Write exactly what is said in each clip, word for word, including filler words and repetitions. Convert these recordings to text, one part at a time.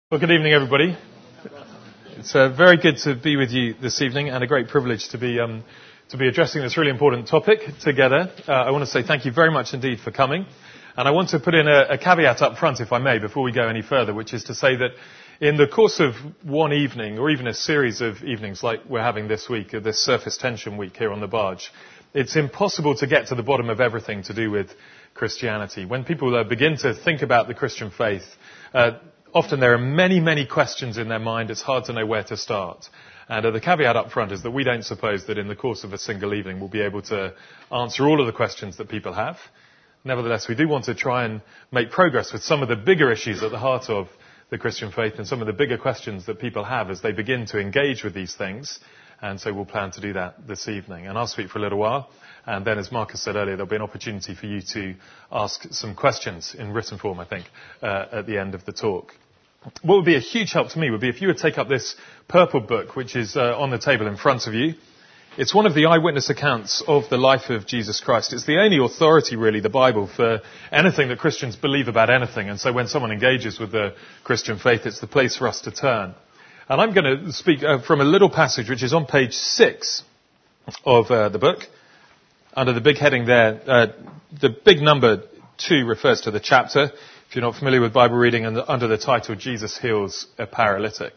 Well, good evening, everybody. It's uh, very good to be with you this evening, and a great privilege to be um, to be addressing this really important topic together. Uh, I want to say thank you very much indeed for coming, and I want to put in a, a caveat up front, if I may, before we go any further, which is to say that in the course of one evening, or even a series of evenings like we're having this week, of this surface tension week here on the barge, it's impossible to get to the bottom of everything to do with Christianity. When people uh, begin to think about the Christian faith, uh, often there are many, many questions in their mind. It's hard to know where to start. And uh, the caveat up front is that we don't suppose that in the course of a single evening we'll be able to answer all of the questions that people have. Nevertheless, we do want to try and make progress with some of the bigger issues at the heart of the Christian faith and some of the bigger questions that people have as they begin to engage with these things. And so we'll plan to do that this evening. And I'll speak for a little while. And then, as Marcus said earlier, there'll be an opportunity for you to ask some questions in written form, I think, uh, at the end of the talk. What would be a huge help to me would be if you would take up this purple book, which is uh, on the table in front of you. It's one of the eyewitness accounts of the life of Jesus Christ. It's the only authority, really, the Bible, for anything that Christians believe about anything. And so when someone engages with the Christian faith, it's the place for us to turn. And I'm going to speak uh, from a little passage which is on page six of uh, the book. Under the big heading there, uh, the big number two refers to the chapter. If you're not familiar with Bible reading, and under the title, Jesus Heals a Paralytic.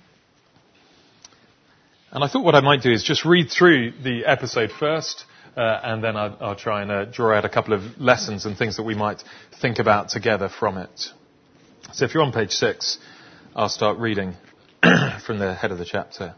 And I thought what I might do is just read through the episode first, uh, and then I'll, I'll try and uh, draw out a couple of lessons and things that we might think about together from it. So if you're on page six, I'll start reading from the head of the chapter.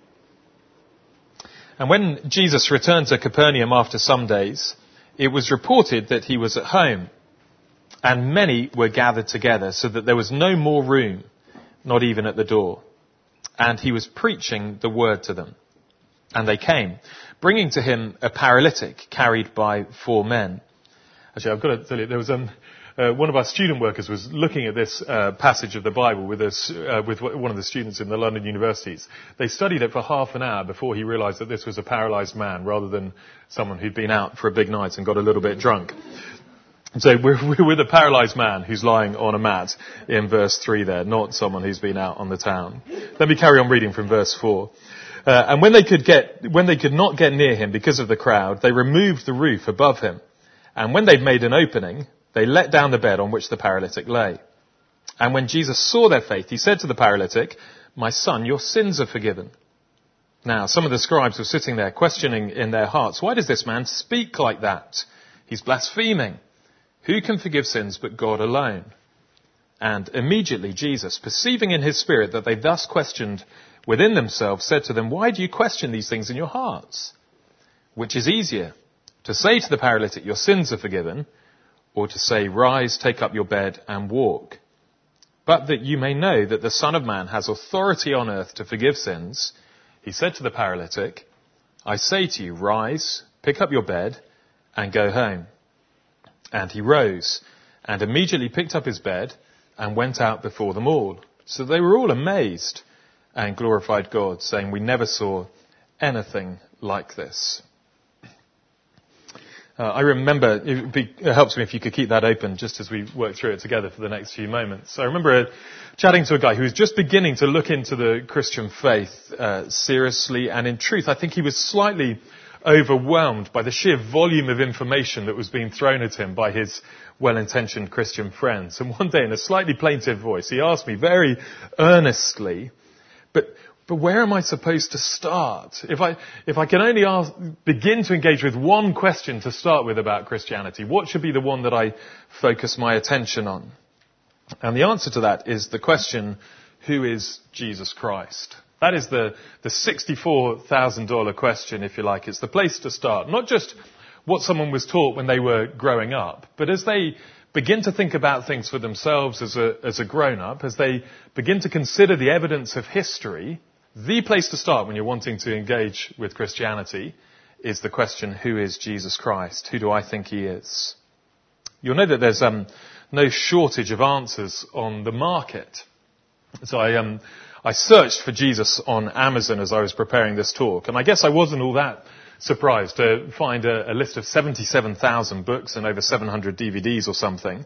And when Jesus returned to Capernaum after some days, it was reported that he was at home. And many were gathered together, so that there was no more room, not even at the door. And he was preaching the word to them. And they came, bringing to him a paralytic carried by four men. Actually, I've got to tell you, there was um, uh, one of our student workers was looking at this uh, passage of the Bible with us, uh, with one of the students in the London universities. They studied it for half an hour before he realised that this was a paralysed man, rather than someone who'd been out for a big night and got a little bit drunk. So we're, we're with a paralysed man who's lying on a mat in verse three there, not someone who's been out on the town. Let me carry on reading from verse four. Uh, and when they could get, when they could not get near him because of the crowd, they removed the roof above him. And when they'd made an opening, they let down the bed on which the paralytic lay. And when Jesus saw their faith, he said to the paralytic, "My son, your sins are forgiven." Now, some of the scribes were sitting there questioning in their hearts, "Why does this man speak like that? He's blaspheming. Who can forgive sins but God alone?" And immediately Jesus, perceiving in his spirit that they thus questioned within themselves, said to them, "Why do you question these things in your hearts? Which is easier, to say to the paralytic, 'Your sins are forgiven,' or to say, 'Rise, take up your bed and walk'? But that you may know that the Son of Man has authority on earth to forgive sins," he said to the paralytic, "I say to you, rise, pick up your bed and go home." And he rose and immediately picked up his bed and went out before them all. So they were all amazed and glorified God, saying, "We never saw anything like this." Uh, I remember, it, would be, it helps me if you could keep that open just as we work through it together for the next few moments. I remember uh, chatting to a guy who was just beginning to look into the Christian faith uh, seriously, and in truth, I think he was slightly overwhelmed by the sheer volume of information that was being thrown at him by his well-intentioned Christian friends. And one day, in a slightly plaintive voice, he asked me very earnestly, but but where am I supposed to start? If I if I can only ask, begin to engage with one question to start with about Christianity, what should be the one that I focus my attention on? And the answer to that is the question, who is Jesus Christ? That is the, the sixty-four thousand dollars question, if you like. It's the place to start. Not just what someone was taught when they were growing up, but as they begin to think about things for themselves as a, as a grown-up, as they begin to consider the evidence of history, the place to start when you're wanting to engage with Christianity is the question, who is Jesus Christ? Who do I think he is? You'll know that there's um, no shortage of answers on the market. So I... Um, I searched for Jesus on Amazon as I was preparing this talk, and I guess I wasn't all that surprised to find a, a list of seventy-seven thousand books and over seven hundred D V Ds or something.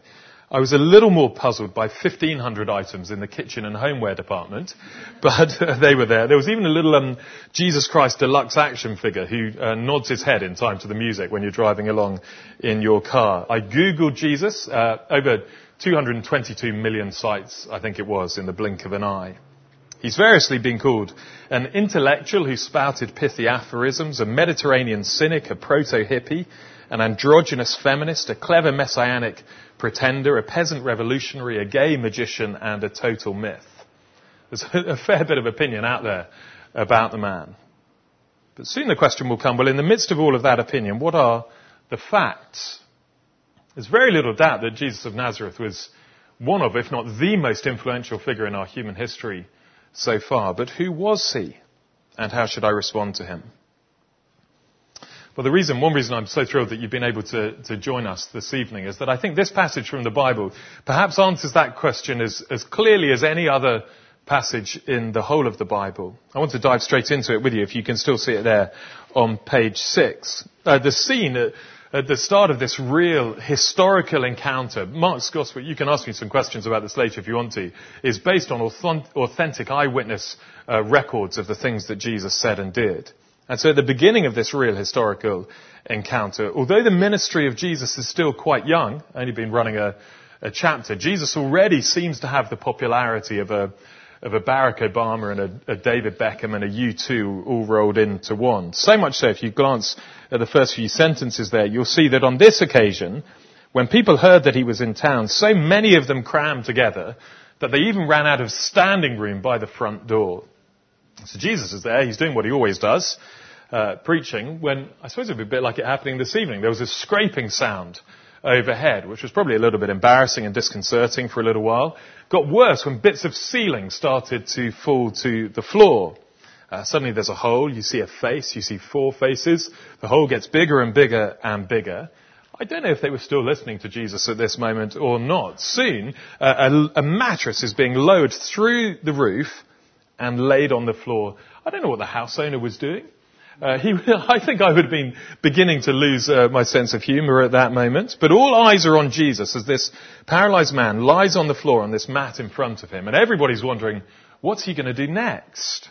I was a little more puzzled by fifteen hundred items in the kitchen and homeware department, but uh, they were there. There was even a little um, Jesus Christ deluxe action figure who uh, nods his head in time to the music when you're driving along in your car. I Googled Jesus, uh, over two hundred twenty-two million sites, I think it was, in the blink of an eye. He's variously been called an intellectual who spouted pithy aphorisms, a Mediterranean cynic, a proto-hippie, an androgynous feminist, a clever messianic pretender, a peasant revolutionary, a gay magician, and a total myth. There's a fair bit of opinion out there about the man. But soon the question will come, well, in the midst of all of that opinion, what are the facts? There's very little doubt that Jesus of Nazareth was one of, if not the most influential figure in our human history so far. But who was he? And how should I respond to him? Well, the reason, one reason I'm so thrilled that you've been able to, to join us this evening is that I think this passage from the Bible perhaps answers that question as, as clearly as any other passage in the whole of the Bible. I want to dive straight into it with you, if you can still see it there on page six. Uh, the scene at, at the start of this real historical encounter, Mark's Gospel, you can ask me some questions about this later if you want to, is based on authentic eyewitness uh, records of the things that Jesus said and did. And so at the beginning of this real historical encounter, although the ministry of Jesus is still quite young, only been running a, a chapter, Jesus already seems to have the popularity of a of a Barack Obama and a, a David Beckham and a U two all rolled into one. So much so, if you glance at the first few sentences there, you'll see that on this occasion, when people heard that he was in town, so many of them crammed together that they even ran out of standing room by the front door. So Jesus is there, he's doing what he always does, uh, preaching, when I suppose it would be a bit like it happening this evening. There was a scraping sound overhead, which was probably a little bit embarrassing and disconcerting for a little while. Got worse when bits of ceiling started to fall to the floor. Uh, suddenly there's a hole, you see a face, you see four faces. The hole gets bigger and bigger and bigger. I don't know if they were still listening to Jesus at this moment or not. Soon, uh, a, a mattress is being lowered through the roof and laid on the floor. I don't know what the house owner was doing. Uh, he, I think I would have been beginning to lose uh, my sense of humour at that moment. But all eyes are on Jesus as this paralysed man lies on the floor on this mat in front of him. And everybody's wondering, what's he going to do next?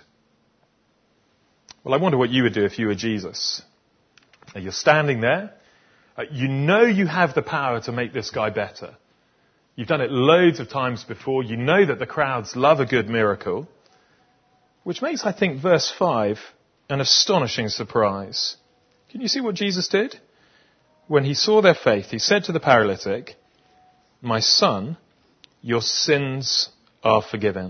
Well, I wonder what you would do if you were Jesus. Uh, you're standing there. Uh, you know you have the power to make this guy better. You've done it loads of times before. You know that the crowds love a good miracle. Which makes, I think, verse five an astonishing surprise. Can you see what Jesus did? When he saw their faith, he said to the paralytic, "My son, your sins are forgiven."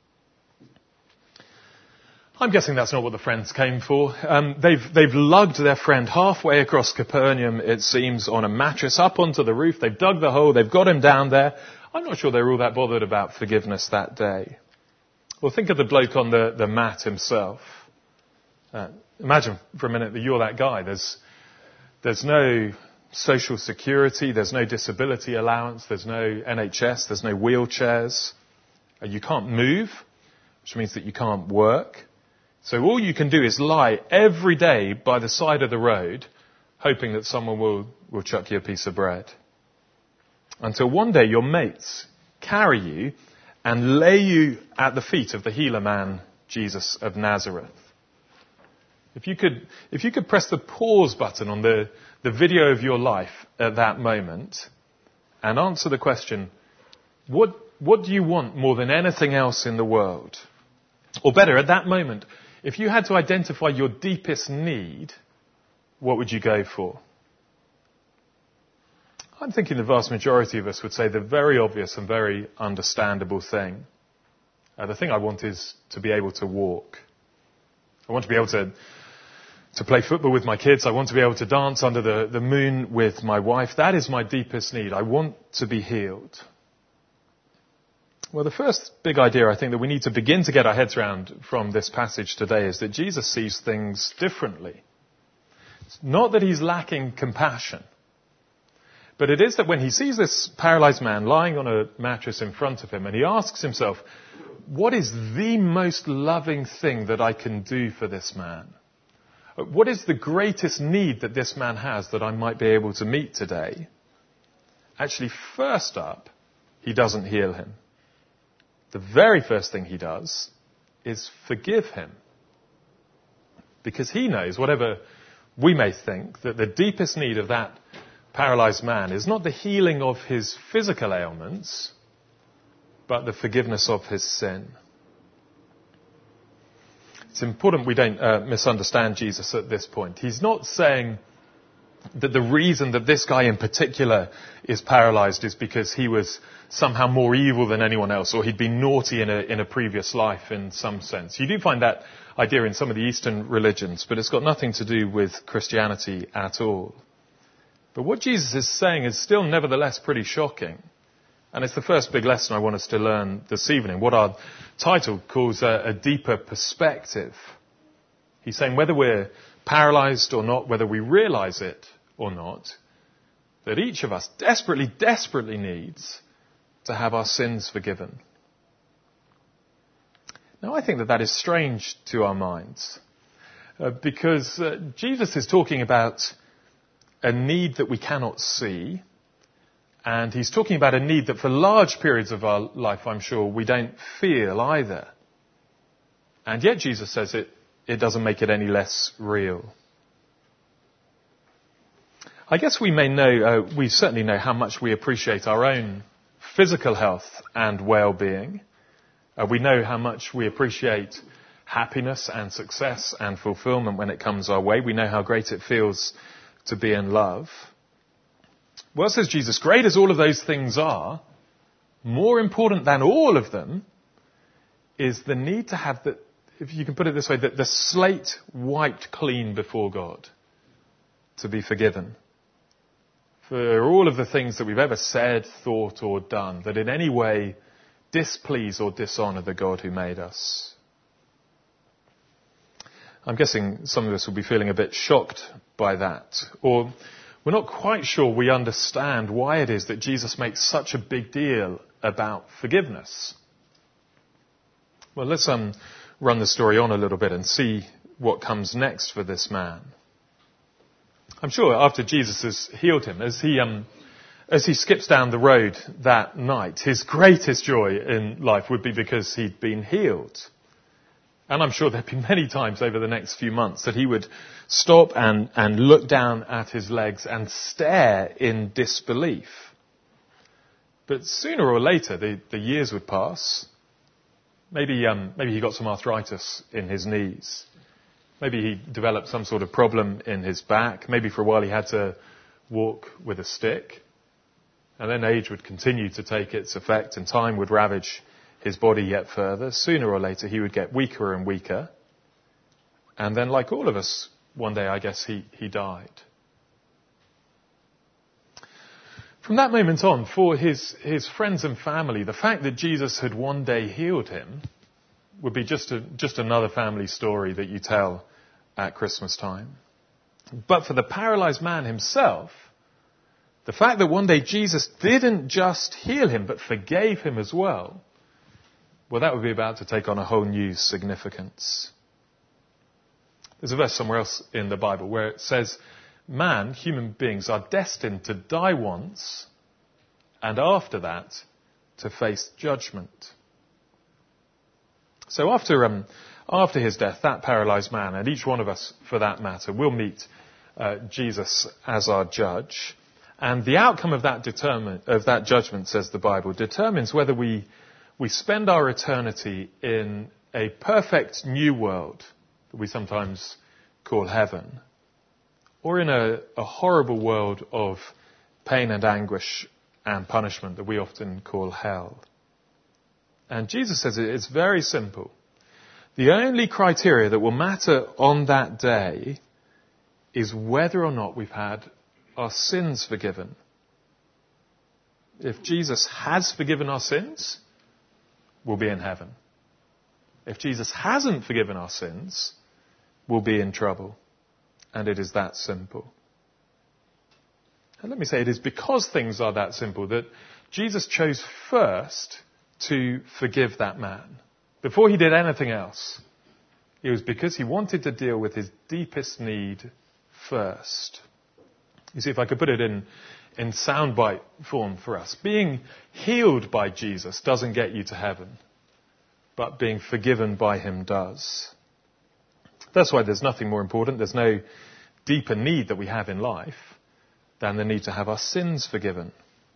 I'm guessing that's not what the friends came for. Um, they've, they've lugged their friend halfway across Capernaum, it seems, on a mattress up onto the roof. They've dug the hole. They've got him down there. I'm not sure they were all that bothered about forgiveness that day. Well, think of the bloke on the, the mat himself. Uh, imagine for a minute that you're that guy. There's, there's no social security. There's no disability allowance. There's no N H S. There's no wheelchairs. Uh, you can't move, which means that you can't work. So all you can do is lie every day by the side of the road, hoping that someone will, will chuck you a piece of bread. Until one day your mates carry you and lay you at the feet of the healer man, Jesus of Nazareth. If you could, if you could press the pause button on the, the video of your life at that moment and answer the question, what, what do you want more than anything else in the world? Or better, at that moment, if you had to identify your deepest need, what would you go for? I'm thinking the vast majority of us would say the very obvious and very understandable thing. Uh, the thing I want is to be able to walk. I want to be able to, to play football with my kids. I want to be able to dance under the, the moon with my wife. That is my deepest need. I want to be healed. Well, the first big idea I think that we need to begin to get our heads around from this passage today is that Jesus sees things differently. It's not that he's lacking compassion, but it is that when he sees this paralyzed man lying on a mattress in front of him and he asks himself, what is the most loving thing that I can do for this man? What is the greatest need that this man has that I might be able to meet today? Actually, first up, he doesn't heal him. The very first thing he does is forgive him. Because he knows, whatever we may think, that the deepest need of that paralyzed man is not the healing of his physical ailments, but the forgiveness of his sin. It's important we don't uh, misunderstand Jesus at this point. He's not saying that the reason that this guy in particular is paralyzed is because he was somehow more evil than anyone else, or he'd been naughty in a, in a previous life in some sense. You do find that idea in some of the Eastern religions, but it's got nothing to do with Christianity at all. But what Jesus is saying is still nevertheless pretty shocking. And it's the first big lesson I want us to learn this evening, what our title calls a, a deeper perspective. He's saying whether we're paralyzed or not, whether we realize it or not, that each of us desperately, desperately needs to have our sins forgiven. Now, I think that that is strange to our minds, uh, because uh, Jesus is talking about a need that we cannot see, and he's talking about a need that for large periods of our life, I'm sure, we don't feel either. And yet Jesus says it, it doesn't make it any less real. I guess we may know, uh, we certainly know how much we appreciate our own physical health and well-being. Uh, we know how much we appreciate happiness and success and fulfillment when it comes our way. We know how great it feels to be in love. Well, says Jesus, great as all of those things are, more important than all of them is the need to have the, if you can put it this way, the, the slate wiped clean before God, to be forgiven. For all of the things that we've ever said, thought or done that in any way displease or dishonour the God who made us. I'm guessing some of us will be feeling a bit shocked by that, or we're not quite sure we understand why it is that Jesus makes such a big deal about forgiveness. Well, let's um, run the story on a little bit and see what comes next for this man. I'm sure after Jesus has healed him, as he um, as he skips down the road that night, his greatest joy in life would be because he'd been healed. And I'm sure there'd be many times over the next few months that he would stop and, and look down at his legs and stare in disbelief. But sooner or later, the, the years would pass. Maybe, um, maybe he got some arthritis in his knees. Maybe he developed some sort of problem in his back. Maybe for a while he had to walk with a stick. And then age would continue to take its effect and time would ravage his body yet further. Sooner or later he would get weaker and weaker. And then, like all of us, one day I guess he, he died. From that moment on, for his, his friends and family, the fact that Jesus had one day healed him would be just a, just another family story that you tell at Christmas time. But for the paralyzed man himself, the fact that one day Jesus didn't just heal him, but forgave him as well, well, that would be about to take on a whole new significance. There's a verse somewhere else in the Bible where it says, man, human beings, are destined to die once, and after that, to face judgment. So after um, after his death, that paralyzed man, and each one of us for that matter, will meet uh, Jesus as our judge. And the outcome of that determine, of that judgment, says the Bible, determines whether we we spend our eternity in a perfect new world that we sometimes call heaven, or in a, a horrible world of pain and anguish and punishment that we often call hell. And Jesus says it's very simple. The only criteria that will matter on that day is whether or not we've had our sins forgiven. If Jesus has forgiven our sins, we'll be in heaven. If Jesus hasn't forgiven our sins, we'll be in trouble. And it is that simple. And let me say, it is because things are that simple that Jesus chose first to forgive that man. Before he did anything else, it was because he wanted to deal with his deepest need first. You see, if I could put it in, in soundbite form for us. Being healed by Jesus doesn't get you to heaven, but being forgiven by him does. That's why there's nothing more important. There's no deeper need that we have in life than the need to have our sins forgiven.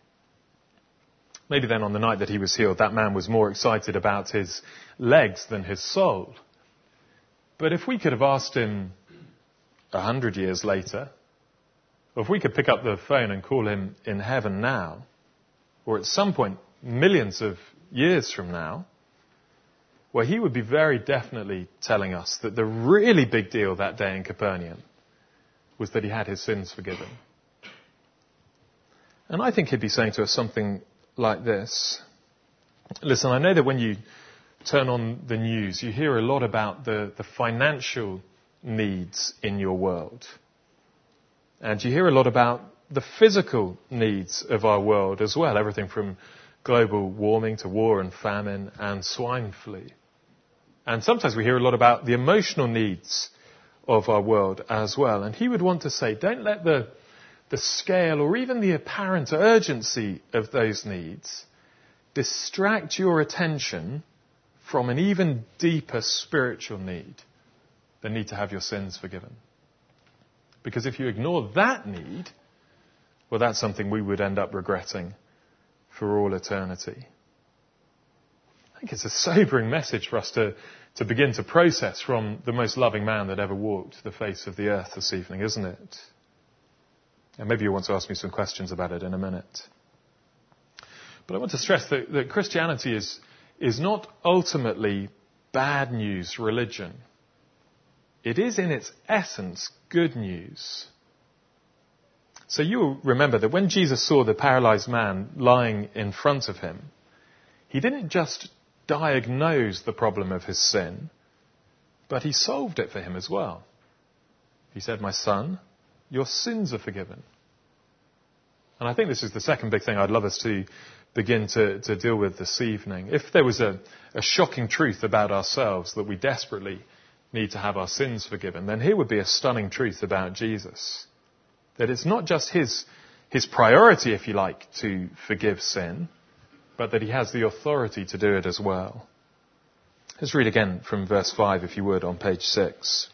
Maybe then on the night that he was healed, that man was more excited about his legs than his soul. But if we could have asked him a hundred years later, or if we could pick up the phone and call him in heaven now, or at some point millions of years from now, well, he would be very definitely telling us that the really big deal that day in Capernaum was that he had his sins forgiven. And I think he'd be saying to us something like this. Listen, I know that when you turn on the news, you hear a lot about the, the financial needs in your world. And you hear a lot about the physical needs of our world as well. Everything from global warming to war and famine and swine flu. And sometimes we hear a lot about the emotional needs of our world as well. And he would want to say, don't let the the scale or even the apparent urgency of those needs distract your attention from an even deeper spiritual need, the need to have your sins forgiven. Because if you ignore that need, well, that's something we would end up regretting for all eternity. I think it's a sobering message for us to, to begin to process from the most loving man that ever walked the face of the earth this evening, isn't it? And maybe you want to ask me some questions about it in a minute. But I want to stress that, that Christianity is, is not ultimately bad news religion. It is in its essence good news. So you will remember that when Jesus saw the paralyzed man lying in front of him, he didn't just diagnose the problem of his sin, but he solved it for him as well. He said, "My son, your sins are forgiven." And I think this is the second big thing I'd love us to begin to, to deal with this evening. If there was a, a shocking truth about ourselves that we desperately need to have our sins forgiven, then here would be a stunning truth about Jesus. That it's not just his, his priority, if you like, to forgive sin, but that he has the authority to do it as well. Let's read again from verse five, if you would, on page six.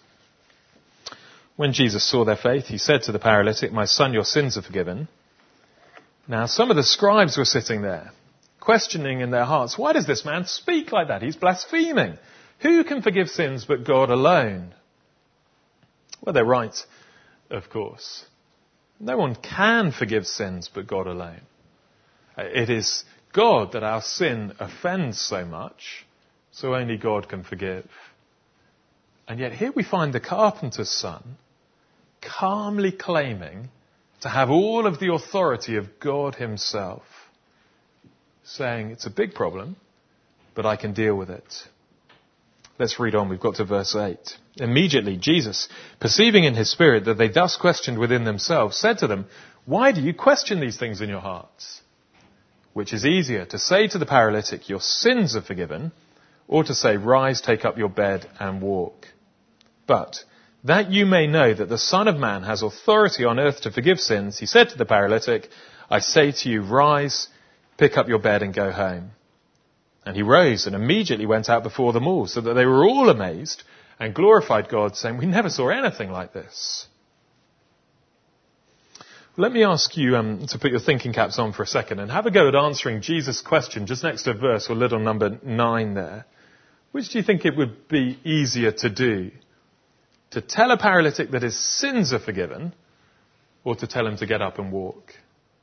When Jesus saw their faith, he said to the paralytic, "My son, your sins are forgiven." Now, some of the scribes were sitting there, questioning in their hearts, "Why does this man speak like that? He's blaspheming. Who can forgive sins but God alone?" Well, they're right, of course. No one can forgive sins but God alone. It is God that our sin offends so much, so only God can forgive. And yet here we find the carpenter's son calmly claiming to have all of the authority of God himself, saying, "It's a big problem, but I can deal with it." Let's read on. We've got to verse eight. Immediately Jesus, perceiving in his spirit that they thus questioned within themselves, said to them, "Why do you question these things in your hearts? Which is easier, to say to the paralytic, 'Your sins are forgiven,' or to say, 'Rise, take up your bed and walk'? But that you may know that the Son of Man has authority on earth to forgive sins," he said to the paralytic, "I say to you, rise, pick up your bed and go home." And he rose and immediately went out before them all, so that they were all amazed and glorified God, saying, "We never saw anything like this." Let me ask you um, to put your thinking caps on for a second and have a go at answering Jesus' question just next to verse or little number nine there. Which do you think it would be easier to do? To tell a paralytic that his sins are forgiven, or to tell him to get up and walk?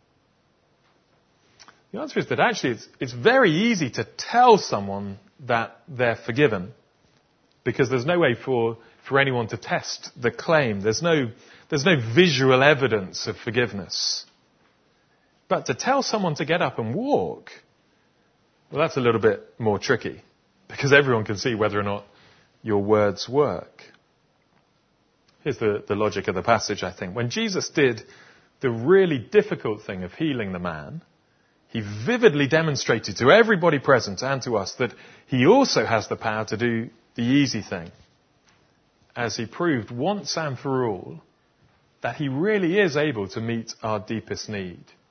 The answer is that actually it's, it's very easy to tell someone that they're forgiven, because there's no way for, for anyone to test the claim. There's no, there's no visual evidence of forgiveness. But to tell someone to get up and walk, well, that's a little bit more tricky, because everyone can see whether or not your words work. Here's the, the logic of the passage, I think. When Jesus did the really difficult thing of healing the man, he vividly demonstrated to everybody present and to us that he also has the power to do the easy thing, as he proved once and for all that he really is able to meet our deepest need.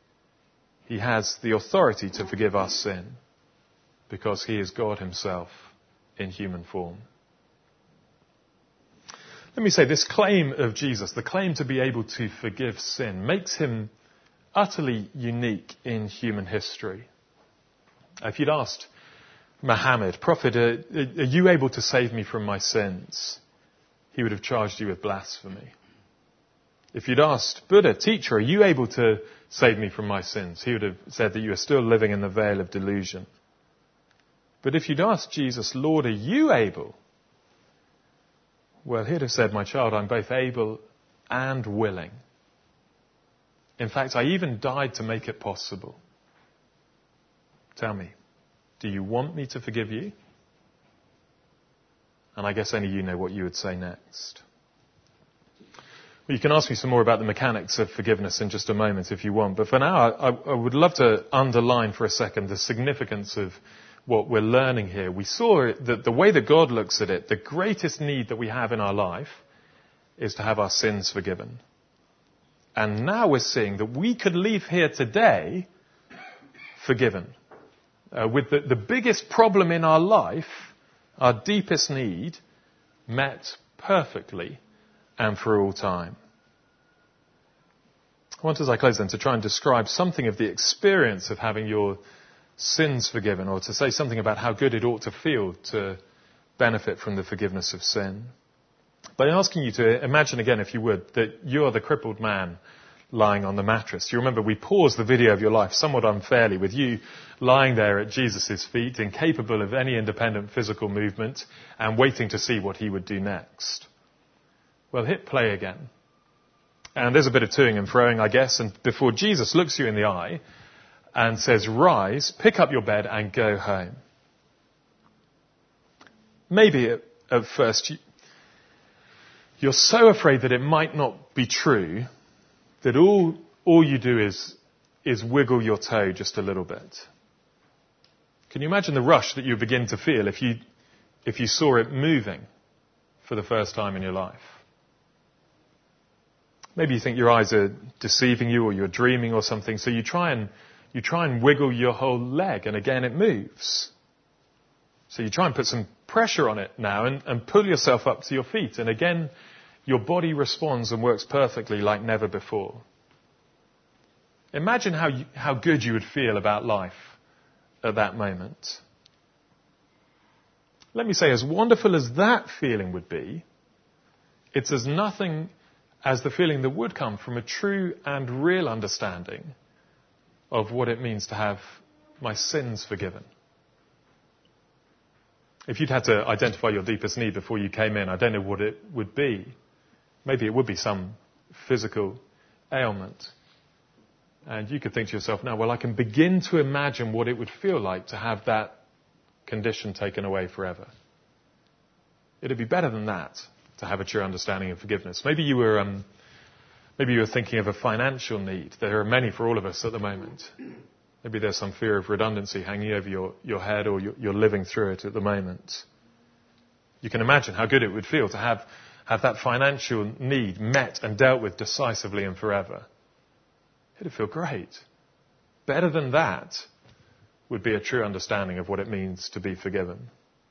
He has the authority to forgive our sin because he is God himself in human form. Let me say, this claim of Jesus, the claim to be able to forgive sin, makes him utterly unique in human history. If you'd asked Muhammad, Prophet, are, are you able to save me from my sins? He would have charged you with blasphemy. If you'd asked Buddha, teacher, are you able to save me from my sins? He would have said that you are still living in the veil of delusion. But if you'd asked Jesus, Lord, are you able? Well, he'd have said, my child, I'm both able and willing. In fact, I even died to make it possible. Tell me, do you want me to forgive you? And I guess only you know what you would say next. Well, you can ask me some more about the mechanics of forgiveness in just a moment if you want. But for now, I, I would love to underline for a second the significance of what we're learning here. We saw that the way that God looks at it, the greatest need that we have in our life is to have our sins forgiven. And now we're seeing that we could leave here today forgiven. Uh, with the, the biggest problem in our life, our deepest need, met perfectly and for all time. I want, as I close then, to try and describe something of the experience of having your sins forgiven, or to say something about how good it ought to feel to benefit from the forgiveness of sin. By asking you to imagine again, if you would, that you are the crippled man lying on the mattress. You remember we paused the video of your life somewhat unfairly with you lying there at Jesus' feet, incapable of any independent physical movement and waiting to see what he would do next. Well, hit play again. And there's a bit of toing and froing, I guess, and before Jesus looks you in the eye and says, rise, pick up your bed and go home. Maybe at, at first you, you're so afraid that it might not be true that all, all you do is, is wiggle your toe just a little bit. Can you imagine the rush that you begin to feel if you, if you saw it moving for the first time in your life? Maybe you think your eyes are deceiving you or you're dreaming or something, so you try and, you try and wiggle your whole leg, and again it moves. So you try and put some pressure on it now and, and pull yourself up to your feet, and again your body responds and works perfectly like never before. Imagine how you, how good you would feel about life at that moment. Let me say, as wonderful as that feeling would be, it's as nothing as the feeling that would come from a true and real understanding of what it means to have my sins forgiven. If you'd had to identify your deepest need before you came in, I don't know what it would be. Maybe it would be some physical ailment. And you could think to yourself, now, well, I can begin to imagine what it would feel like to have that condition taken away forever. It'd be better than that to have a true understanding of forgiveness. Maybe you were, um, maybe you were thinking of a financial need. There are many for all of us at the moment. Maybe there's some fear of redundancy hanging over your, your head, or you're, you're living through it at the moment. You can imagine how good it would feel to have, have that financial need met and dealt with decisively and forever. It'd feel great. Better than that would be a true understanding of what it means to be forgiven.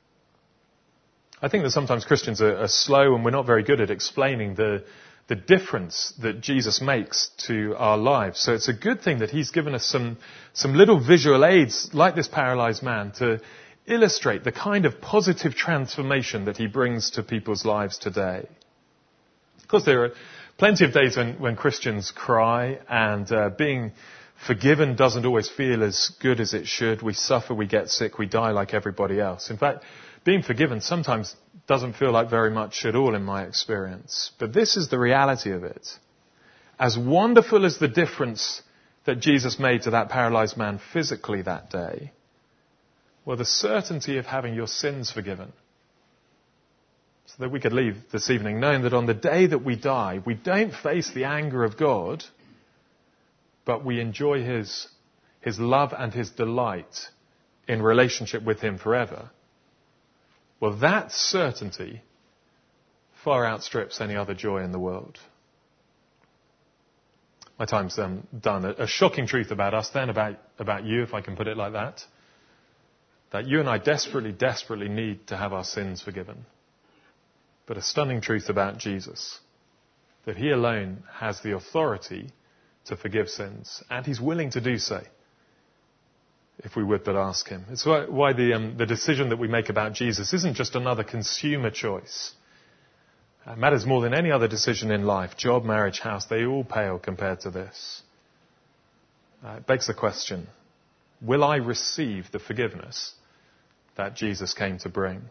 I think that sometimes Christians are, are slow, and we're not very good at explaining the, the difference that Jesus makes to our lives. So it's a good thing that he's given us some, some little visual aids, like this paralyzed man, to illustrate the kind of positive transformation that he brings to people's lives today. Of course, there are plenty of days when, when Christians cry, and uh, being forgiven doesn't always feel as good as it should. We suffer, we get sick, we die like everybody else. In fact, being forgiven sometimes doesn't feel like very much at all in my experience. But this is the reality of it. As wonderful as the difference that Jesus made to that paralyzed man physically that day, well, the certainty of having your sins forgiven, so that we could leave this evening knowing that on the day that we die, we don't face the anger of God, but we enjoy his, his love and his delight in relationship with him forever. Well, that certainty far outstrips any other joy in the world. My time's um, done. A, a shocking truth about us then, about, about you, if I can put it like that. That you and I desperately, desperately need to have our sins forgiven. But a stunning truth about Jesus. That he alone has the authority to forgive sins. And he's willing to do so. If we would but ask him. It's why, why the, um, the decision that we make about Jesus isn't just another consumer choice. It matters more than any other decision in life. Job, marriage, house, they all pale compared to this. Uh, it begs the question, will I receive the forgiveness that Jesus came to bring?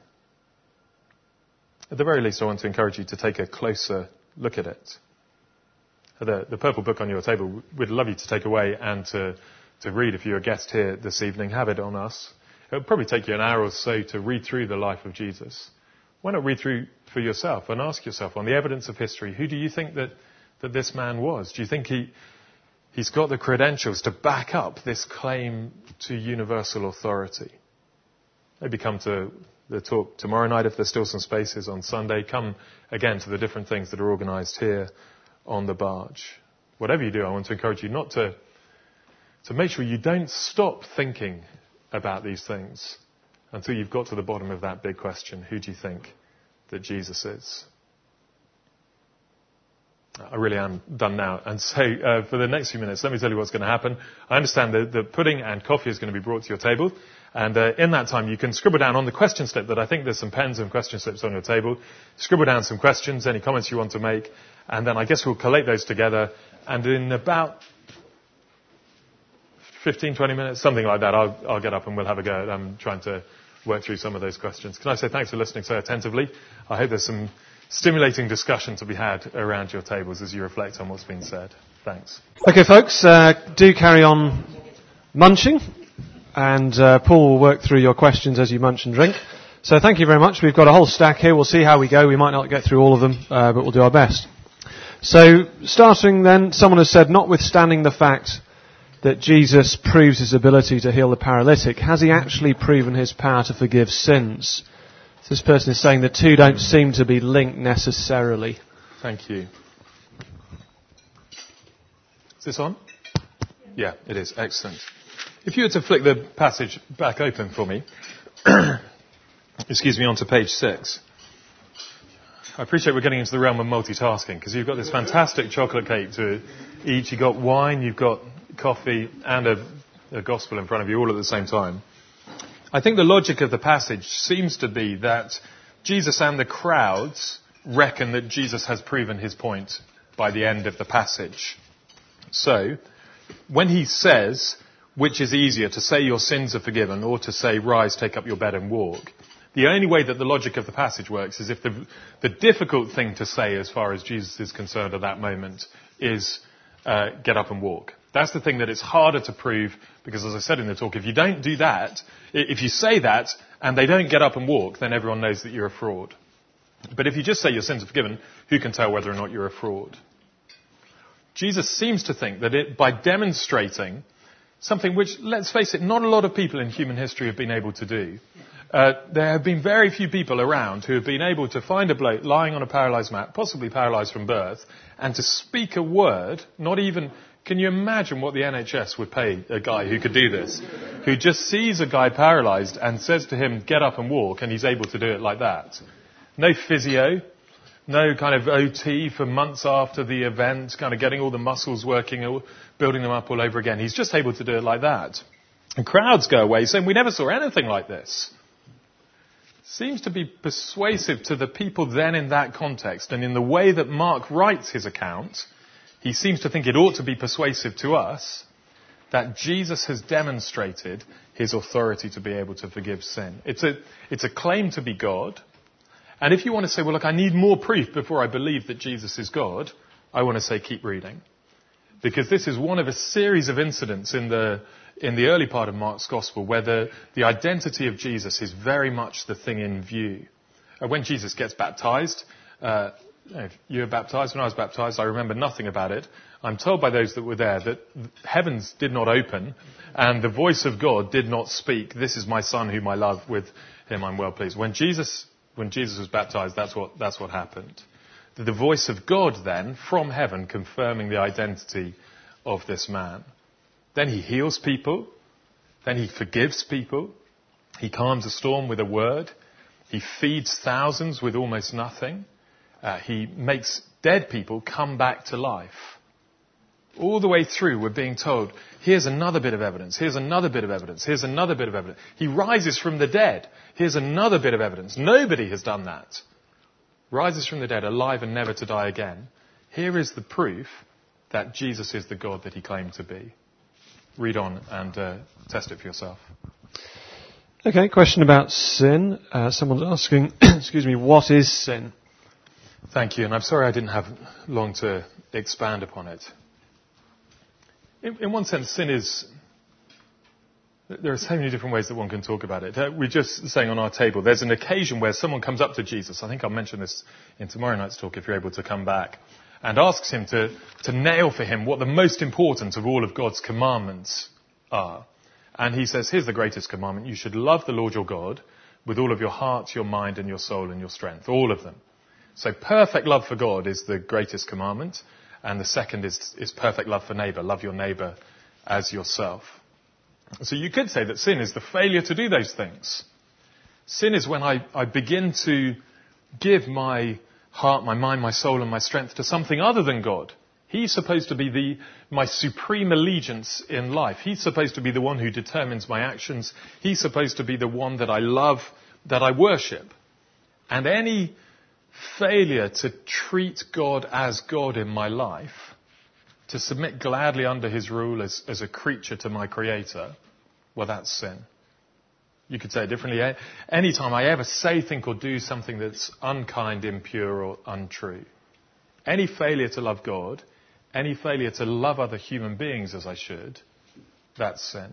At the very least, I want to encourage you to take a closer look at it. The, the purple book on your table, we'd love you to take away and to, to read if you're a guest here this evening. Have it on us. It'll probably take you an hour or so to read through the life of Jesus. Why not read through for yourself and ask yourself, on the evidence of history, who do you think that, that this man was? Do you think he, he's got the credentials to back up this claim to universal authority? Maybe come to the talk tomorrow night if there's still some spaces on Sunday. Come again to the different things that are organised here on the barge. Whatever you do, I want to encourage you not to, to make sure you don't stop thinking about these things until you've got to the bottom of that big question. Who do you think that Jesus is? I really am done now. And so uh, for the next few minutes, let me tell you what's going to happen. I understand that the pudding and coffee is going to be brought to your table. And uh, in that time, you can scribble down on the question slip that I think there's some pens and question slips on your table. Scribble down some questions, any comments you want to make. And then I guess we'll collate those together. And in about fifteen, twenty minutes, something like that, I'll, I'll get up and we'll have a go at um, trying to work through some of those questions. Can I say thanks for listening so attentively? I hope there's some stimulating discussion to be had around your tables as you reflect on what's been said. Thanks. Okay, folks, uh, do carry on munching, and uh, Paul will work through your questions as you munch and drink. So thank you very much. We've got a whole stack here. We'll see how we go. We might not get through all of them, uh, but we'll do our best. So, starting then, someone has said, notwithstanding the fact that Jesus proves his ability to heal the paralytic, has he actually proven his power to forgive sins? So this person is saying the two don't seem to be linked necessarily. Thank you. Is this on? Yeah, it is. Excellent. If you were to flick the passage back open for me, excuse me, onto page six. I appreciate we're getting into the realm of multitasking because you've got this fantastic chocolate cake to eat. You've got wine, you've got coffee and a, a gospel in front of you all at the same time. I think the logic of the passage seems to be that Jesus and the crowds reckon that Jesus has proven his point by the end of the passage. So, when he says, which is easier, to say your sins are forgiven or to say, rise, take up your bed and walk, the only way that the logic of the passage works is if the, the difficult thing to say as far as Jesus is concerned at that moment is uh, get up and walk. That's the thing that it's harder to prove because, as I said in the talk, if you don't do that, if you say that and they don't get up and walk, then everyone knows that you're a fraud. But if you just say your sins are forgiven, who can tell whether or not you're a fraud? Jesus seems to think that it, by demonstrating something which, let's face it, not a lot of people in human history have been able to do. Uh, there have been very few people around who have been able to find a bloke lying on a paralysed mat, possibly paralysed from birth, and to speak a word, not even... Can you imagine what the N H S would pay a guy who could do this? Who just sees a guy paralysed and says to him, get up and walk, and he's able to do it like that. No physio, no kind of O T for months after the event, kind of getting all the muscles working, building them up all over again. He's just able to do it like that. And crowds go away saying, we never saw anything like this. Seems to be persuasive to the people then in that context, and in the way that Mark writes his account, he seems to think it ought to be persuasive to us that Jesus has demonstrated his authority to be able to forgive sin. It's a, it's a claim to be God. And if you want to say, well, look, I need more proof before I believe that Jesus is God, I want to say keep reading. Because this is one of a series of incidents in the, in the early part of Mark's Gospel where the, the identity of Jesus is very much the thing in view. Uh, when Jesus gets baptized, uh, if you were baptized, when I was baptized, I remember nothing about it. I'm told by those that were there that heavens did not open and the voice of God did not speak, this is my son whom I love, with him I'm well pleased. When Jesus, when Jesus was baptized, that's what, that's what happened. The voice of God then, from heaven, confirming the identity of this man. Then he heals people. Then he forgives people. He calms a storm with a word. He feeds thousands with almost nothing. Uh, he makes dead people come back to life. All the way through, we're being told, here's another bit of evidence, here's another bit of evidence, here's another bit of evidence. He rises from the dead. Here's another bit of evidence. Nobody has done that. Rises from the dead, alive and never to die again. Here is the proof that Jesus is the God that he claimed to be. Read on and uh, test it for yourself. Okay, question about sin. Uh, someone's asking, excuse me, what is sin? Thank you, and I'm sorry I didn't have long to expand upon it. In, in one sense, sin is... There are so many different ways that one can talk about it. Uh, we're just saying on our table, there's an occasion where someone comes up to Jesus. I think I'll mention this in tomorrow night's talk if you're able to come back. And asks him to, to nail for him what the most important of all of God's commandments are. And he says, here's the greatest commandment. You should love the Lord your God with all of your heart, your mind, and your soul, and your strength. All of them. So perfect love for God is the greatest commandment. And the second is, is perfect love for neighbour. Love your neighbour as yourself. So you could say that sin is the failure to do those things. Sin is when I, I begin to give my heart, my mind, my soul, and my strength to something other than God. He's supposed to be the, my supreme allegiance in life. He's supposed to be the one who determines my actions. He's supposed to be the one that I love, that I worship. And any failure to treat God as God in my life, to submit gladly under his rule as, as a creature to my Creator, well, that's sin. You could say it differently. Any time I ever say, think, or do something that's unkind, impure, or untrue, any failure to love God, any failure to love other human beings as I should, that's sin.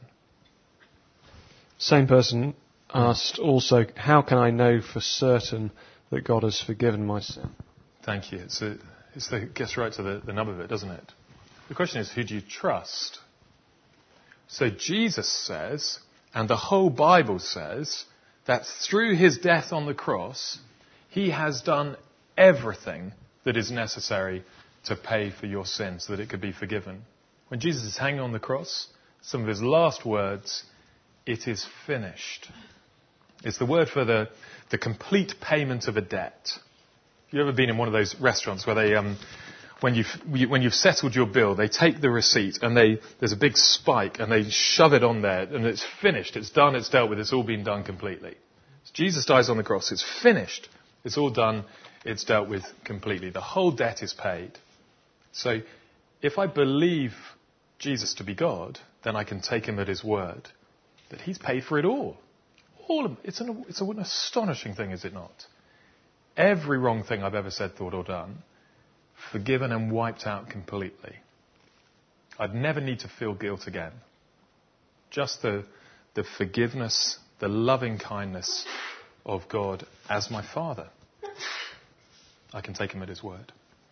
Same person asked also, how can I know for certain that God has forgiven my sin? Thank you. It's a, it's the, it gets right to the, the nub of it, doesn't it? The question is, who do you trust? So Jesus says, and the whole Bible says, that through his death on the cross, he has done everything that is necessary to pay for your sin so that it could be forgiven. When Jesus is hanging on the cross, some of his last words, it is finished. It's the word for the, the complete payment of a debt. Have you ever been in one of those restaurants where they... Um, When you've, when you've settled your bill, they take the receipt and they, there's a big spike and they shove it on there and it's finished, it's done, it's dealt with, it's all been done completely. Jesus dies on the cross, it's finished, it's all done, it's dealt with completely. The whole debt is paid. So if I believe Jesus to be God, then I can take him at his word, that he's paid for it all. All of it. It's an, it's an astonishing thing, is it not? Every wrong thing I've ever said, thought or done, forgiven and wiped out completely. I'd never need to feel guilt again. Just the, the forgiveness, the loving kindness of God as my Father. I can take him at his word.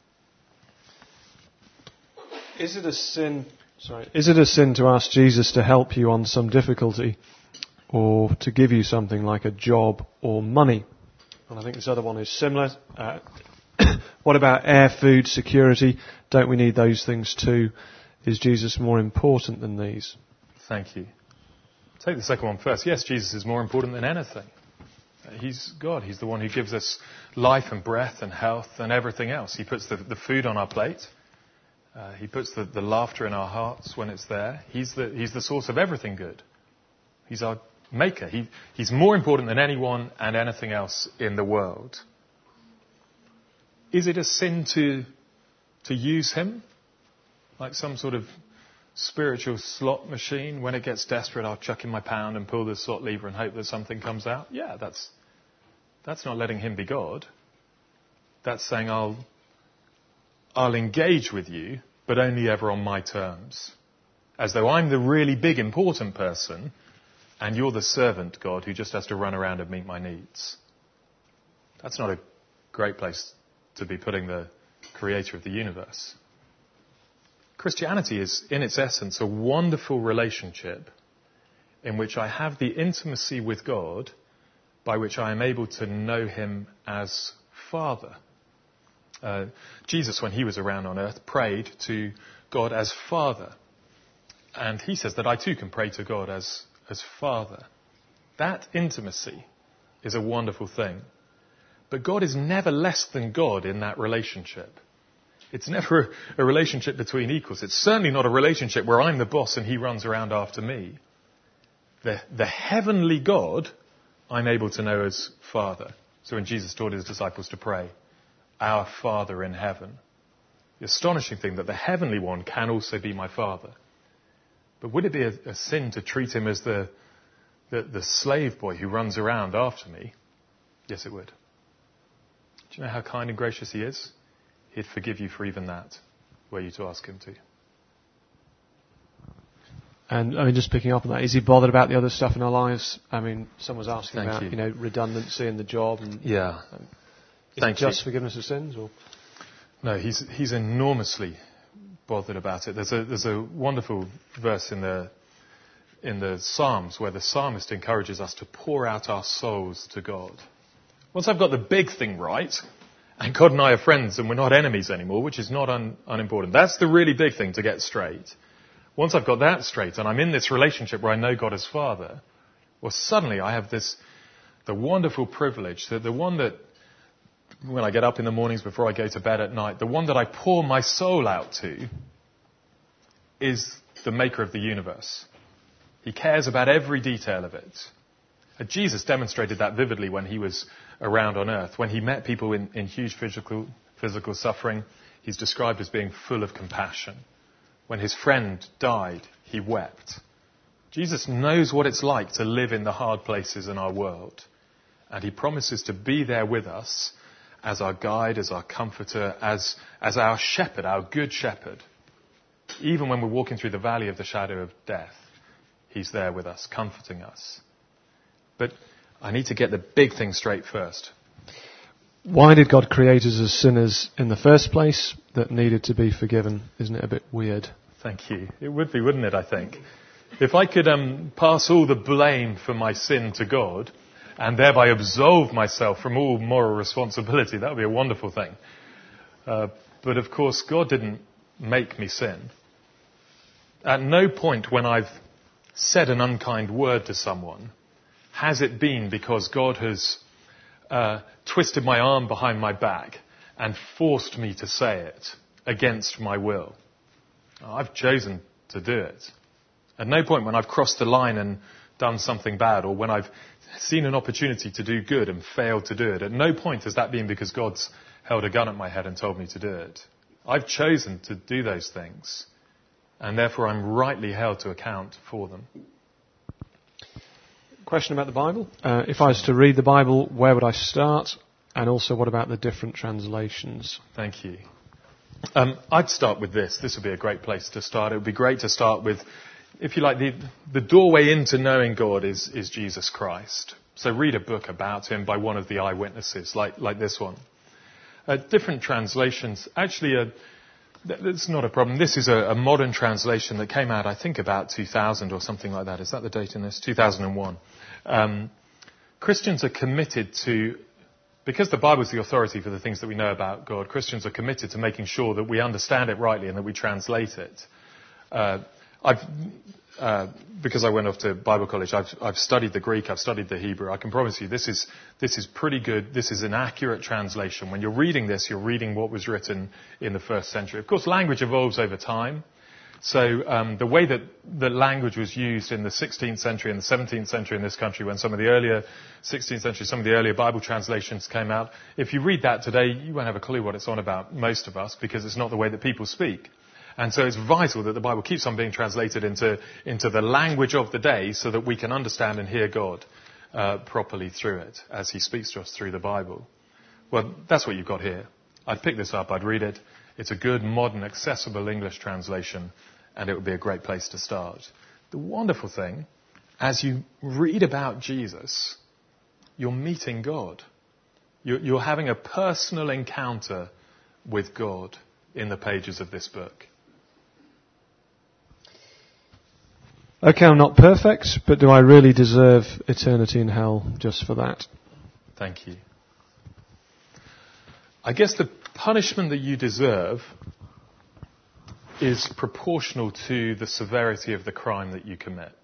Is it a sin, sorry, is it a sin to ask Jesus to help you on some difficulty or to give you something like a job or money? And I think this other one is similar. Uh, What about air, food, security? Don't we need those things too? Is Jesus more important than these? Thank you. Take the second one first. Yes, Jesus is more important than anything. He's God. He's the one who gives us life and breath and health and everything else. He puts the, the food on our plate. Uh, he puts the, the laughter in our hearts when it's there. He's the, he's the source of everything good. He's our maker. He, he's more important than anyone and anything else in the world. Is it a sin to, to use him? Like some sort of spiritual slot machine? When it gets desperate, I'll chuck in my pound and pull the slot lever and hope that something comes out? Yeah, that's, that's not letting him be God. That's saying I'll, I'll engage with you, but only ever on my terms. As though I'm the really big, important person, and you're the servant, God, who just has to run around and meet my needs. That's not a great place to be putting the creator of the universe. Christianity is, in its essence, a wonderful relationship in which I have the intimacy with God by which I am able to know him as Father. Uh, Jesus, when he was around on earth, prayed to God as Father. And he says that I too can pray to God as, as Father. That intimacy is a wonderful thing. But God is never less than God in that relationship. It's never a, a relationship between equals. It's certainly not a relationship where I'm the boss and he runs around after me. The, the heavenly God, I'm able to know as Father. So when Jesus taught his disciples to pray, our Father in heaven, the astonishing thing that the heavenly one can also be my Father. But would it be a, a sin to treat him as the, the, the slave boy who runs around after me? Yes, it would. Do you know how kind and gracious he is? He'd forgive you for even that, were you to ask him to. And I mean, just picking up on that, is he bothered about the other stuff in our lives? I mean, someone's asking Thank about, you. you know, redundancy in the job. And, yeah. Um, is Thank it just you. forgiveness of sins? Or? No, he's he's enormously bothered about it. There's a there's a wonderful verse in the in the Psalms where the psalmist encourages us to pour out our souls to God. Once I've got the big thing right, and God and I are friends and we're not enemies anymore, which is not un, unimportant. That's the really big thing to get straight. Once I've got that straight and I'm in this relationship where I know God as Father, well, suddenly I have this, the wonderful privilege that the one that, when I get up in the mornings before I go to bed at night, the one that I pour my soul out to is the maker of the universe. He cares about every detail of it. And Jesus demonstrated that vividly when he was around on earth. When he met people in, in huge physical, physical suffering, he's described as being full of compassion. When his friend died, he wept. Jesus knows what it's like to live in the hard places in our world. And he promises to be there with us as our guide, as our comforter, as, as our shepherd, our good shepherd. Even when we're walking through the valley of the shadow of death, he's there with us, comforting us. But I need to get the big thing straight first. Why did God create us as sinners in the first place that needed to be forgiven? Isn't it a bit weird? Thank you. It would be, wouldn't it, I think? If I could um, pass all the blame for my sin to God and thereby absolve myself from all moral responsibility, that would be a wonderful thing. Uh, but of course, God didn't make me sin. At no point when I've said an unkind word to someone has it been because God has uh, twisted my arm behind my back and forced me to say it against my will. I've chosen to do it. At no point when I've crossed the line and done something bad, or when I've seen an opportunity to do good and failed to do it, at no point has that been because God's held a gun at my head and told me to do it. I've chosen to do those things, and therefore I'm rightly held to account for them. Question about the Bible. Uh, if I was to read the Bible, where would I start? And also, what about the different translations? Thank you. Um, I'd start with this. This would be a great place to start. It would be great to start with, if you like, the, the doorway into knowing God is, is Jesus Christ. So read a book about him by one of the eyewitnesses, like, like this one. Uh, different translations. Actually, uh, th- that's not a problem. This is a, a modern translation that came out, I think, about two thousand or something like that. Is that the date in this? two thousand one. Um, Christians are committed to, because the Bible is the authority for the things that we know about God, Christians are committed to making sure that we understand it rightly and that we translate it. Uh, I've, uh, because I went off to Bible college, I've, I've studied the Greek, I've studied the Hebrew. I can promise you this is, this is pretty good. This is an accurate translation. When you're reading this, you're reading what was written in the first century. Of course, language evolves over time. So um, the way that the language was used in the sixteenth century and the seventeenth century in this country, when some of the earlier sixteenth century, some of the earlier Bible translations came out, if you read that today, you won't have a clue what it's on about, most of us, because it's not the way that people speak. And so it's vital that the Bible keeps on being translated into, into the language of the day so that we can understand and hear God uh, properly through it as he speaks to us through the Bible. Well, that's what you've got here. I'd pick this up, I'd read it. It's a good, modern, accessible English translation, and it would be a great place to start. The wonderful thing, as you read about Jesus, you're meeting God. You're, you're having a personal encounter with God in the pages of this book. Okay, I'm not perfect, but do I really deserve eternity in hell just for that? Thank you. I guess the punishment that you deserve is proportional to the severity of the crime that you commit.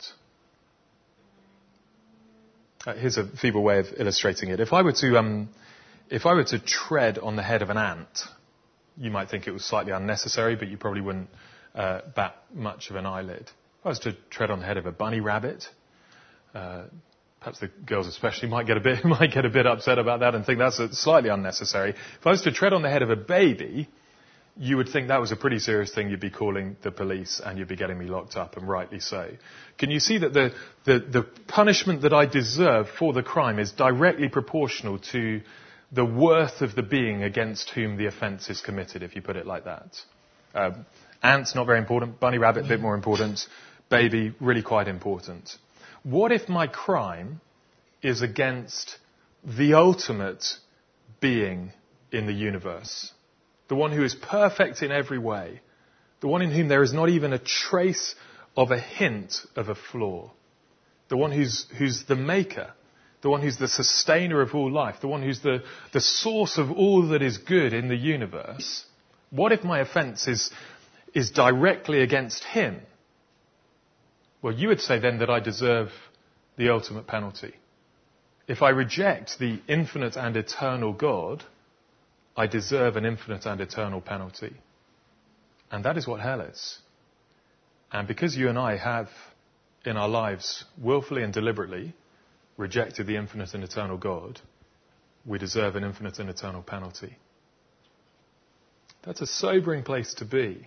Uh, here's a feeble way of illustrating it. If I were to, um, if I were to tread on the head of an ant, you might think it was slightly unnecessary, but you probably wouldn't uh, bat much of an eyelid. If I was to tread on the head of a bunny rabbit, uh, perhaps the girls especially might get a bit might get a bit upset about that and think that's a, slightly unnecessary. If I was to tread on the head of a baby, you would think that was a pretty serious thing. You'd be calling the police and you'd be getting me locked up, and rightly so. Can you see that the, the, the punishment that I deserve for the crime is directly proportional to the worth of the being against whom the offence is committed, if you put it like that? Um, ants, not very important. Bunny rabbit, a bit more important. Baby, really quite important. What if my crime is against the ultimate being in the universe? The one who is perfect in every way. The one in whom there is not even a trace of a hint of a flaw. The one who's, who's the maker. The one who's the sustainer of all life. The one who's the, the source of all that is good in the universe. What if my offence is, is directly against him? Well, you would say then that I deserve the ultimate penalty. If I reject the infinite and eternal God, I deserve an infinite and eternal penalty. And that is what hell is. And because you and I have in our lives willfully and deliberately rejected the infinite and eternal God, we deserve an infinite and eternal penalty. That's a sobering place to be.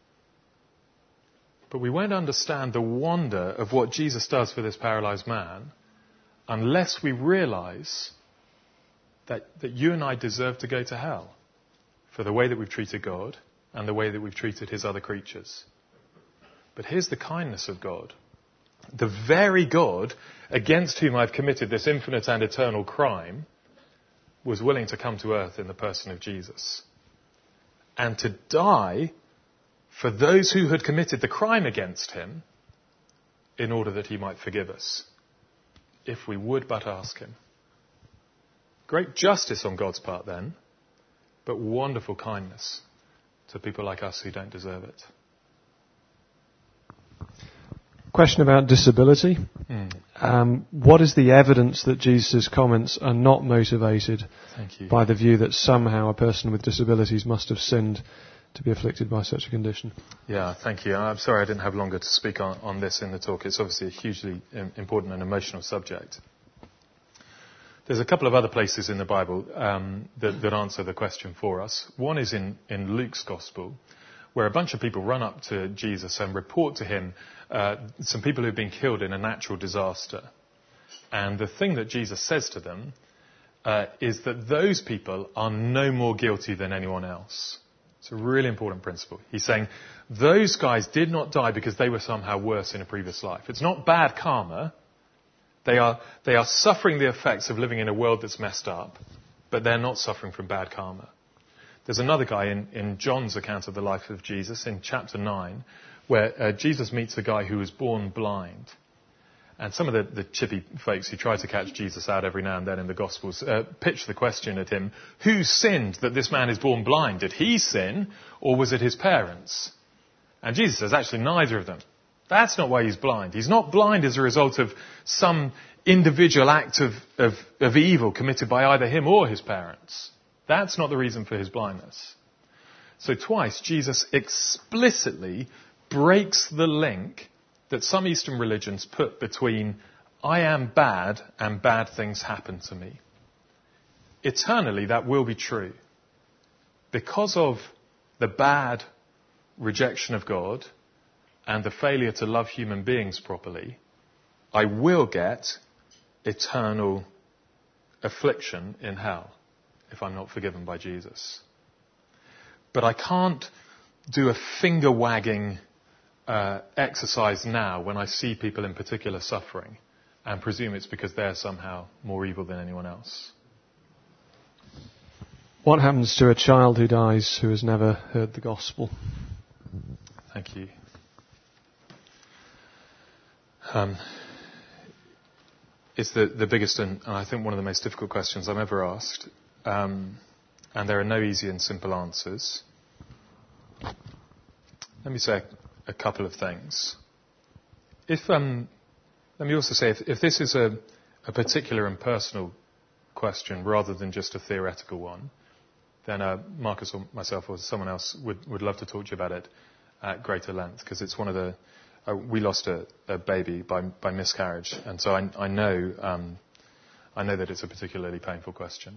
But we won't understand the wonder of what Jesus does for this paralyzed man unless we realize that, that you and I deserve to go to hell for the way that we've treated God and the way that we've treated his other creatures. But here's the kindness of God. The very God against whom I've committed this infinite and eternal crime was willing to come to earth in the person of Jesus and to die for those who had committed the crime against him in order that he might forgive us, if we would but ask him. Great justice on God's part then, but wonderful kindness to people like us who don't deserve it. Question about disability. Mm. Um, what is the evidence that Jesus' comments are not motivated by the view that somehow a person with disabilities must have sinned to be afflicted by such a condition? Yeah, thank you. I'm sorry I didn't have longer to speak on, on this in the talk. It's obviously a hugely important and emotional subject. There's a couple of other places in the Bible um, that, that answer the question for us. One is in, in Luke's Gospel, where a bunch of people run up to Jesus and report to him uh, some people who've been killed in a natural disaster. And the thing that Jesus says to them uh, is that those people are no more guilty than anyone else. It's a really important principle. He's saying those guys did not die because they were somehow worse in a previous life. It's not bad karma. They are, they are suffering the effects of living in a world that's messed up, but they're not suffering from bad karma. There's another guy in, in John's account of the life of Jesus in chapter nine where uh, Jesus meets a guy who was born blind. And some of the, the chippy folks who try to catch Jesus out every now and then in the Gospels uh, pitch the question at him, who sinned that this man is born blind? Did he sin or was it his parents? And Jesus says, actually, neither of them. That's not why he's blind. He's not blind as a result of some individual act of, of, of evil committed by either him or his parents. That's not the reason for his blindness. So twice, Jesus explicitly breaks the link that some Eastern religions put between I am bad and bad things happen to me. Eternally, that will be true. Because of the bad rejection of God and the failure to love human beings properly, I will get eternal affliction in hell if I'm not forgiven by Jesus. But I can't do a finger-wagging uh, exercise now when I see people in particular suffering and presume it's because they're somehow more evil than anyone else. What happens to a child who dies who has never heard the gospel? Thank you. Um, it's the, the biggest and, and I think one of the most difficult questions I've ever asked. Um, and there are no easy and simple answers. Let me say a couple of things. If um, let me also say, if, if this is a, a particular and personal question rather than just a theoretical one, then uh, Marcus or myself or someone else would, would love to talk to you about it at greater length, because it's one of the uh, we lost a, a baby by by miscarriage, and so I, I know um, I know that it's a particularly painful question.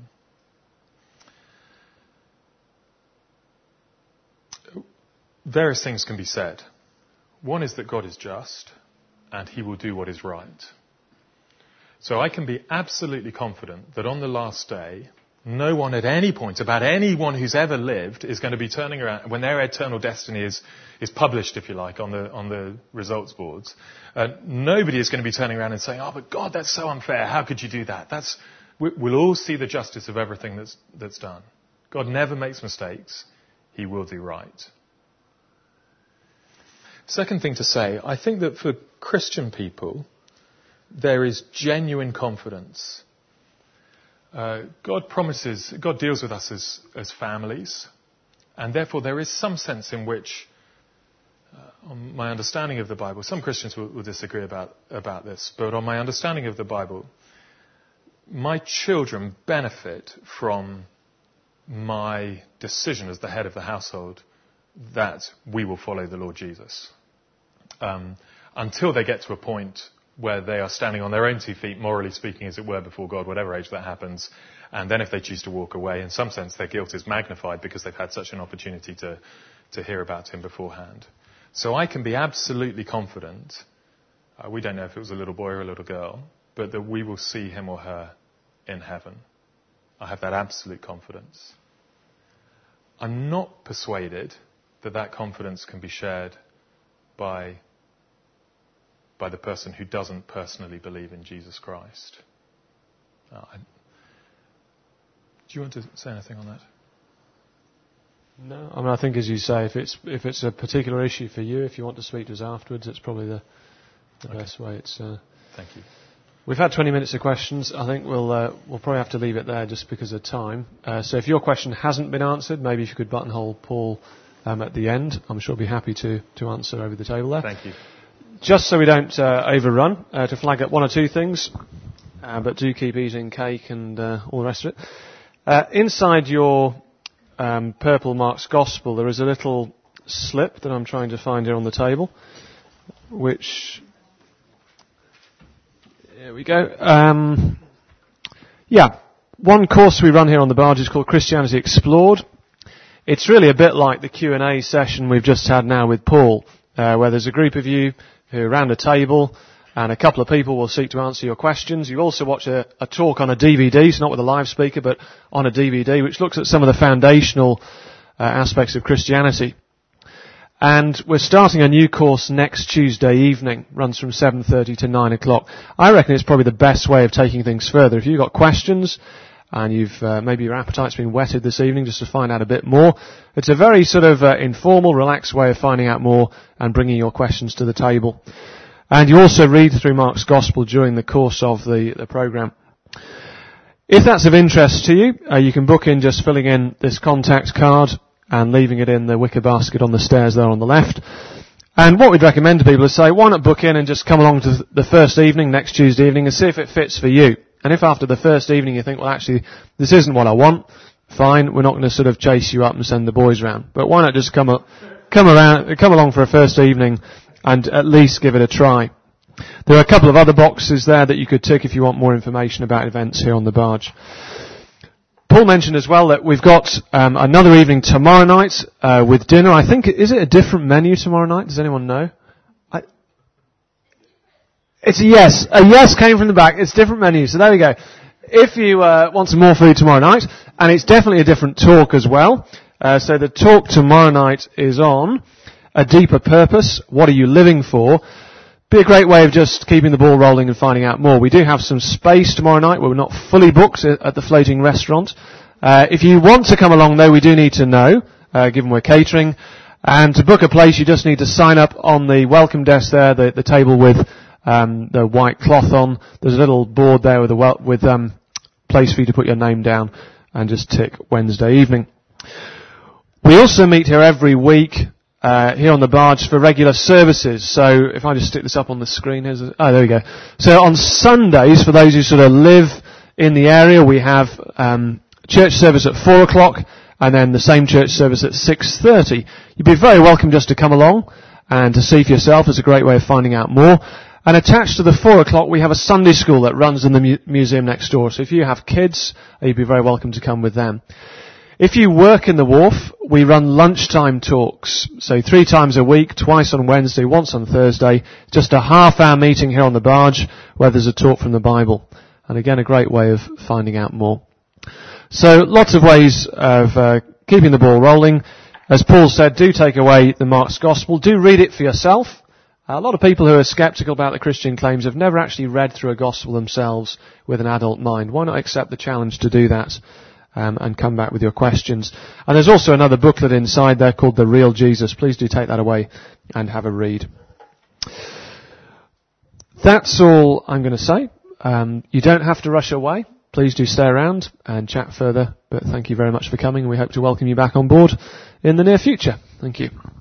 Various things can be said. One is that God is just, and he will do what is right. So I can be absolutely confident that on the last day, no one at any point about anyone who's ever lived is going to be turning around, when their eternal destiny is, is published, if you like, on the, on the results boards, uh, nobody is going to be turning around and saying, oh, but God, that's so unfair. How could you do that? That's, we, we'll all see the justice of everything that's, that's done. God never makes mistakes. He will do right. Second thing to say, I think that for Christian people, there is genuine confidence. Uh, God promises, God deals with us as, as families, and therefore there is some sense in which, uh, on my understanding of the Bible, some Christians will, will disagree about, about this, but on my understanding of the Bible, my children benefit from my decision as the head of the household that we will follow the Lord Jesus. Um, until they get to a point where they are standing on their own two feet, morally speaking, as it were, before God, whatever age that happens. And then if they choose to walk away, in some sense, their guilt is magnified because they've had such an opportunity to, to hear about him beforehand. So I can be absolutely confident, uh, we don't know if it was a little boy or a little girl, but that we will see him or her in heaven. I have that absolute confidence. I'm not persuaded that that confidence can be shared by by the person who doesn't personally believe in Jesus Christ. Uh, I, do you want to say anything on that? No, I mean, I think, as you say, if it's if it's a particular issue for you, if you want to speak to us afterwards, it's probably the, the okay. best way. It's. Uh, Thank you. We've had twenty minutes of questions. I think we'll uh, we'll probably have to leave it there just because of time. Uh, so if your question hasn't been answered, maybe if you could buttonhole Paul um, at the end, I'm sure he'll be happy to, to answer over the table there. Thank you. Just so we don't uh, overrun, uh, to flag up one or two things, uh, but do keep eating cake and uh, all the rest of it. Uh, inside your um, purple Mark's Gospel, there is a little slip that I'm trying to find here on the table, which... There we go. Um, yeah, one course we run here on the barge is called Christianity Explored. It's really a bit like the Q and A session we've just had now with Paul, uh, where there's a group of you who are around a table and a couple of people will seek to answer your questions. You also watch a, a talk on a D V D, so not with a live speaker, but on a D V D, which looks at some of the foundational uh, aspects of Christianity. And we're starting a new course next Tuesday evening, runs from seven thirty to nine o'clock. I reckon it's probably the best way of taking things further. If you've got questions, and you've uh, maybe your appetite's been whetted this evening just to find out a bit more, it's a very sort of uh, informal, relaxed way of finding out more and bringing your questions to the table. And you also read through Mark's Gospel during the course of the, the programme. If that's of interest to you, uh, you can book in just filling in this contact card and leaving it in the wicker basket on the stairs there on the left. And what we'd recommend to people is say, why not book in and just come along to the first evening, next Tuesday evening, and see if it fits for you. And if after the first evening you think, well, actually, this isn't what I want, fine, we're not going to sort of chase you up and send the boys round. But why not just come up, come around, come along for a first evening and at least give it a try. There are a couple of other boxes there that you could tick if you want more information about events here on the barge. Paul mentioned as well that we've got um, another evening tomorrow night uh, with dinner. I think, is it a different menu tomorrow night? Does anyone know? I, it's a yes. A yes came from the back. It's different menu. So there we go. If you uh, want some more food tomorrow night, and it's definitely a different talk as well. Uh, so the talk tomorrow night is on a deeper purpose. What are you living for? Be a great way of just keeping the ball rolling and finding out more. We do have some space tomorrow night. We're not fully booked at the floating restaurant. Uh, if you want to come along, though, we do need to know, uh, given we're catering. And to book a place, you just need to sign up on the welcome desk there, the, the table with um, the white cloth on. There's a little board there with a wel- with um, place for you to put your name down. and just tick Wednesday evening. We also meet here every week, uh, here on the barge for regular services. So if I just stick this up on the screen, here's a, oh, there we go. So on Sundays, for those who sort of live in the area, we have um, church service at four o'clock, and then the same church service at six thirty. You'd be very welcome just to come along and to see for yourself. It's a great way of finding out more. And attached to the four o'clock, we have a Sunday school that runs in the mu- museum next door. So if you have kids, you'd be very welcome to come with them. If you work in the wharf, we run lunchtime talks. So three times a week, twice on Wednesday, once on Thursday. Just a half-hour meeting here on the barge where there's a talk from the Bible. And again, a great way of finding out more. So lots of ways of uh, keeping the ball rolling. As Paul said, do take away the Mark's Gospel. Do read it for yourself. A lot of people who are sceptical about the Christian claims have never actually read through a gospel themselves with an adult mind. Why not accept the challenge to do that um, and come back with your questions? And there's also another booklet inside there called The Real Jesus. Please do take that away and have a read. That's all I'm going to say. Um, you don't have to rush away. Please do stay around and chat further. But thank you very much for coming. We hope to welcome you back on board in the near future. Thank you.